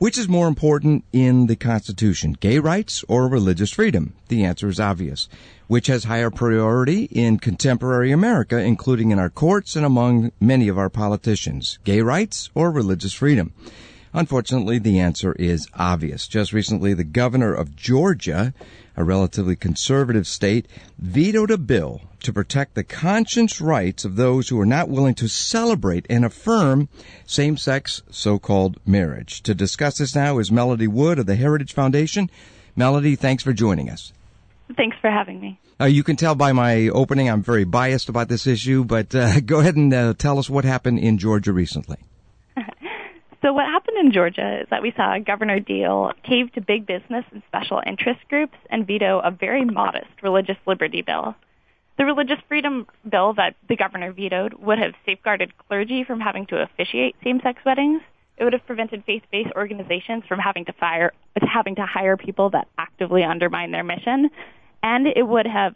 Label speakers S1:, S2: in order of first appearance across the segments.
S1: Which is more important in the Constitution, gay rights or religious freedom? The answer is obvious. Which has higher priority in contemporary America, including in our courts and among many of our politicians, gay rights or religious freedom? Unfortunately, the answer is obvious. Just recently, the governor of Georgia, a relatively conservative state, vetoed a bill to protect the conscience rights of those who are not willing to celebrate and affirm same-sex so-called marriage. To discuss this now is Melody Wood of the Heritage Foundation. Melody, thanks for joining us.
S2: Thanks for having me.
S1: You can tell by my opening I'm very biased about this issue, but go ahead and tell us what happened in Georgia recently.
S2: So what happened in Georgia is that we saw Governor Deal cave to big business and special interest groups and veto a very modest religious liberty bill. The religious freedom bill that the governor vetoed would have safeguarded clergy from having to officiate same-sex weddings. It would have prevented faith-based organizations from having to hire people that actively undermine their mission, and it would have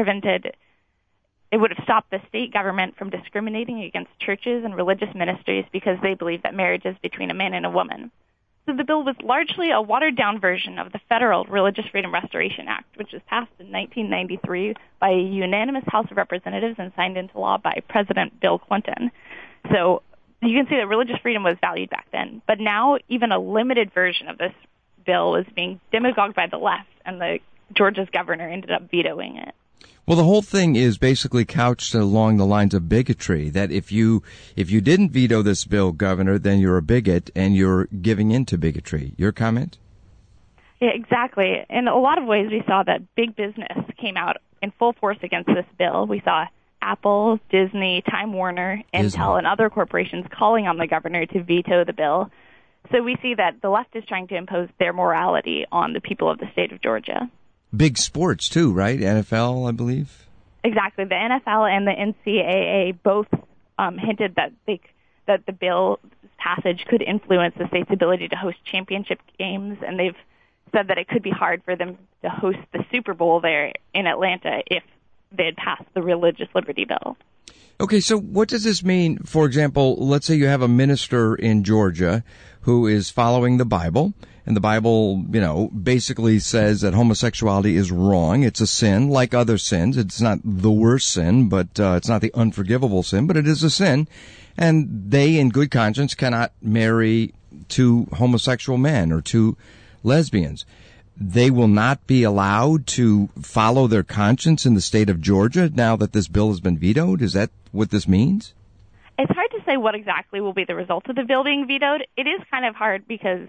S2: stopped the state government from discriminating against churches and religious ministries because they believe that marriage is between a man and a woman. So the bill was largely a watered-down version of the Federal Religious Freedom Restoration Act, which was passed in 1993 by a unanimous House of Representatives and signed into law by President Bill Clinton. So you can see that religious freedom was valued back then. But now even a limited version of this bill is being demagogued by the left, and Georgia's governor ended up vetoing it.
S1: Well, the whole thing is basically couched along the lines of bigotry, that if you didn't veto this bill, Governor, then you're a bigot and you're giving in to bigotry. Your comment?
S2: Yeah, exactly. In a lot of ways, we saw that big business came out in full force against this bill. We saw Apple, Disney, Time Warner, Intel, and other corporations calling on the governor to veto the bill. So we see that the left is trying to impose their morality on the people of the state of Georgia.
S1: Big sports, too, right? NFL, I believe?
S2: Exactly. The NFL and the NCAA both hinted that the bill's passage could influence the state's ability to host championship games, and they've said that it could be hard for them to host the Super Bowl there in Atlanta if they had passed the religious liberty bill.
S1: Okay, so what does this mean? For example, let's say you have a minister in Georgia who is following the Bible, and the Bible, basically says that homosexuality is wrong. It's a sin, like other sins. It's not the worst sin, but it's not the unforgivable sin, but it is a sin. And they, in good conscience, cannot marry two homosexual men or two lesbians. They will not be allowed to follow their conscience in the state of Georgia now that this bill has been vetoed? Is that what this means?
S2: It's hard to say what exactly will be the result of the bill being vetoed. It is kind of hard because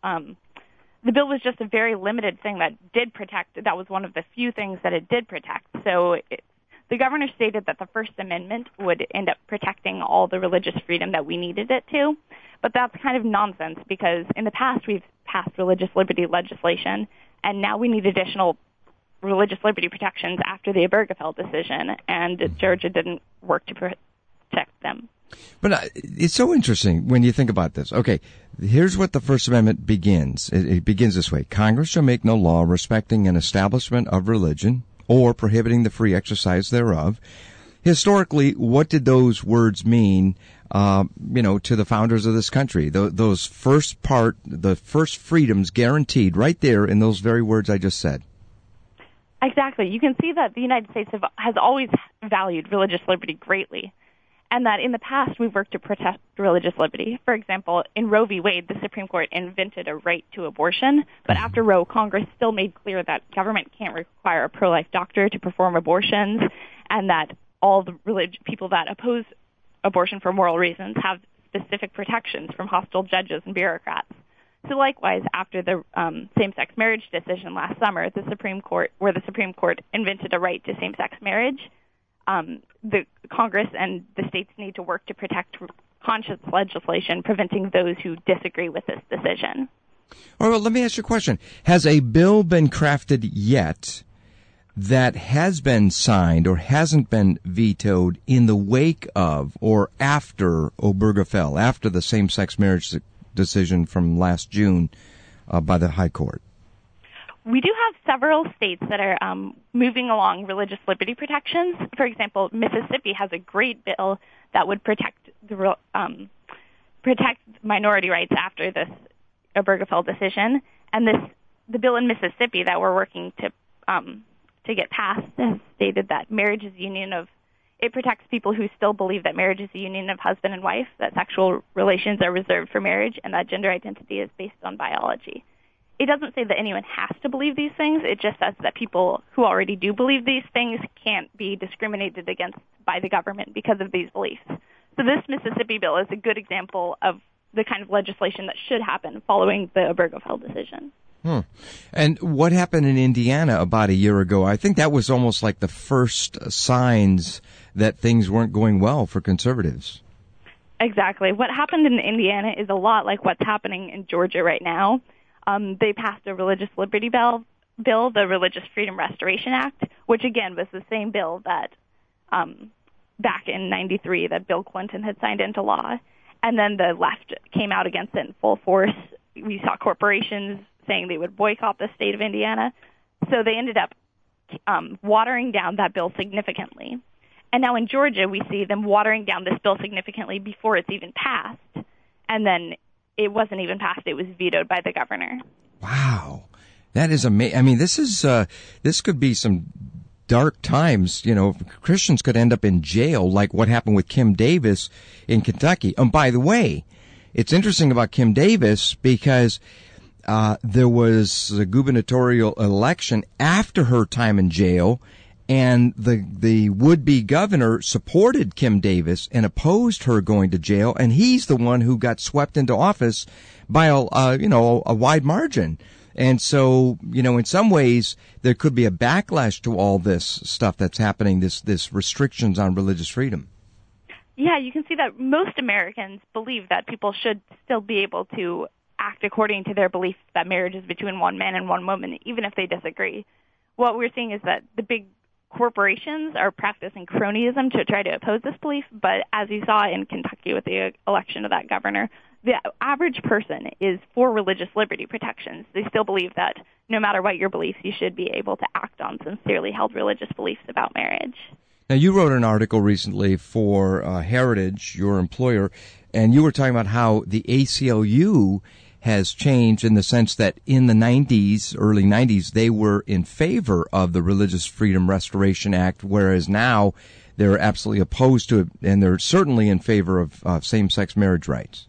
S2: the bill was just a very limited thing that did protect. That was one of the few things that it did protect. So the governor stated that the First Amendment would end up protecting all the religious freedom that we needed it to. But that's kind of nonsense because in the past we've passed religious liberty legislation, and now we need additional religious liberty protections after the Obergefell decision, and Georgia didn't work to protect them.
S1: But it's so interesting when you think about this. Okay, here's what the First Amendment begins. It begins this way. Congress shall make no law respecting an establishment of religion or prohibiting the free exercise thereof. Historically, what did those words mean, to the founders of this country? The first freedoms guaranteed right there in those very words I just said.
S2: Exactly. You can see that the United States has always valued religious liberty greatly, and that in the past we've worked to protect religious liberty. For example, in Roe v. Wade, the Supreme Court invented a right to abortion, but after Roe, Congress still made clear that government can't require a pro-life doctor to perform abortions, and that all the people that oppose abortion for moral reasons have specific protections from hostile judges and bureaucrats. So likewise, after the same-sex marriage decision last summer, where the Supreme Court invented a right to same-sex marriage, the Congress and the states need to work to protect conscience legislation preventing those who disagree with this decision.
S1: All right, well, let me ask you a question. Has a bill been crafted yet that has been signed or hasn't been vetoed in the wake of or after Obergefell, after the same-sex marriage decision from last June by the High Court?
S2: We do have several states that are moving along religious liberty protections. For example, Mississippi has a great bill that would protect minority rights after this Obergefell decision, and the bill in Mississippi that we're working to get passed has stated that marriage is a union of. It protects people who still believe that marriage is a union of husband and wife, that sexual relations are reserved for marriage, and that gender identity is based on biology. It doesn't say that anyone has to believe these things. It just says that people who already do believe these things can't be discriminated against by the government because of these beliefs. So this Mississippi bill is a good example of the kind of legislation that should happen following the Obergefell decision.
S1: And what happened in Indiana about a year ago? I think that was almost like the first signs that things weren't going well for conservatives.
S2: Exactly. What happened in Indiana is a lot like what's happening in Georgia right now. They passed a religious liberty bill, the Religious Freedom Restoration Act, which again was the same bill that back in '93 that Bill Clinton had signed into law. And then the left came out against it in full force. We saw corporations saying they would boycott the state of Indiana. So they ended up watering down that bill significantly. And now in Georgia, we see them watering down this bill significantly before it's even passed. And then it wasn't even passed. It was vetoed by the governor.
S1: Wow. That is amazing. I mean, this could be some dark times. You know, Christians could end up in jail like what happened with Kim Davis in Kentucky. And by the way, it's interesting about Kim Davis because there was a gubernatorial election after her time in jail, and the would-be governor supported Kim Davis and opposed her going to jail, and he's the one who got swept into office by a wide margin. And so, you know, in some ways, there could be a backlash to all this stuff that's happening, this restrictions on religious freedom.
S2: Yeah, you can see that most Americans believe that people should still be able to act according to their belief that marriage is between one man and one woman, even if they disagree. What we're seeing is that the big corporations are practicing cronyism to try to oppose this belief, but as you saw in Kentucky with the election of that governor, the average person is for religious liberty protections. They still believe that no matter what your beliefs, you should be able to act on sincerely held religious beliefs about marriage.
S1: Now, you wrote an article recently for Heritage, your employer, and you were talking about how the ACLU has changed in the sense that in the 90s, early 90s, they were in favor of the Religious Freedom Restoration Act, whereas now they're absolutely opposed to it, and they're certainly in favor of same-sex marriage rights.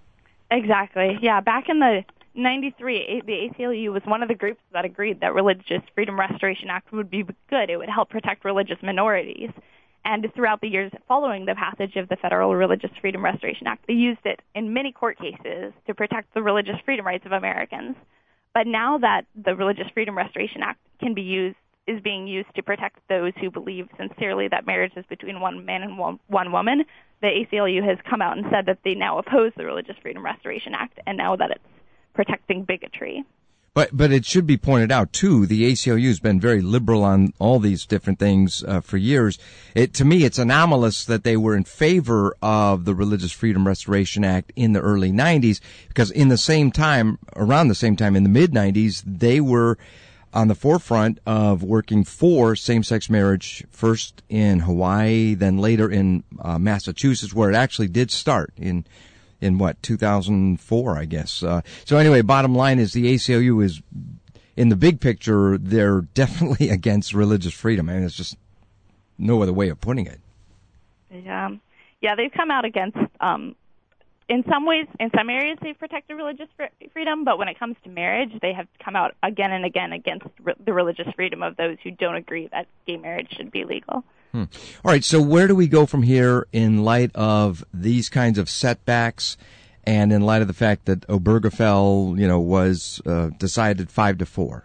S2: Exactly. Yeah, back in the 93, the ACLU was one of the groups that agreed that Religious Freedom Restoration Act would be good. It would help protect religious minorities. And throughout the years following the passage of the Federal Religious Freedom Restoration Act, they used it in many court cases to protect the religious freedom rights of Americans. But now that the Religious Freedom Restoration Act is being used to protect those who believe sincerely that marriage is between one man and one woman, the ACLU has come out and said that they now oppose the Religious Freedom Restoration Act, and now that it's protecting bigotry.
S1: But it should be pointed out, too, the ACLU has been very liberal on all these different things for years. To me, it's anomalous that they were in favor of the Religious Freedom Restoration Act in the early 90s, because around the same time, in the mid-90s, they were on the forefront of working for same-sex marriage, first in Hawaii, then later in Massachusetts, where it actually did start in 2004, I guess. So anyway, bottom line is the ACLU is, in the big picture, they're definitely against religious freedom. I mean, it's just no other way of putting it.
S2: Yeah, they've come out against, in some ways, in some areas they've protected religious freedom, but when it comes to marriage, they have come out again and again against the religious freedom of those who don't agree that gay marriage should be legal.
S1: All right, so where do we go from here in light of these kinds of setbacks and in light of the fact that Obergefell, was decided 5-4?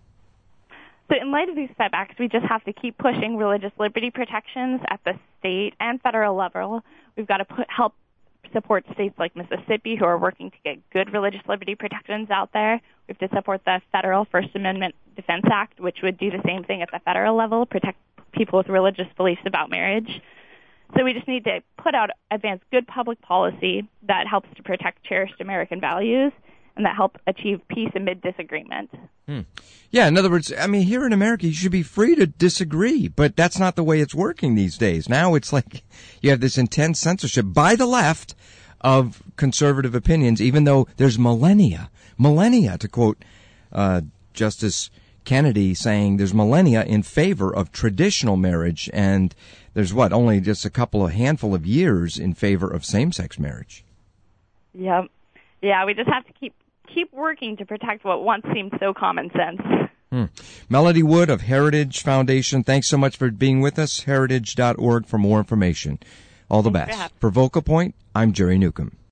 S2: So in light of these setbacks, we just have to keep pushing religious liberty protections at the state and federal level. We've got to help support states like Mississippi who are working to get good religious liberty protections out there. We have to support the federal First Amendment Defense Act, which would do the same thing at the federal level, protect people with religious beliefs about marriage. So we just need to advance good public policy that helps to protect cherished American values and that help achieve peace amid disagreement.
S1: Yeah, in other words, I mean, here in America, you should be free to disagree, but that's not the way it's working these days. Now it's like you have this intense censorship by the left of conservative opinions, even though there's millennia millennia, to quote Justice Kennedy saying there's millennia in favor of traditional marriage, and there's only just a handful of years in favor of same-sex marriage.
S2: Yep. Yeah, we just have to keep working to protect what once seemed so common sense.
S1: Melody Wood of Heritage Foundation, thanks so much for being with us. Heritage.org for more information. All the best. For Vocal Point, I'm Jerry Newcomb.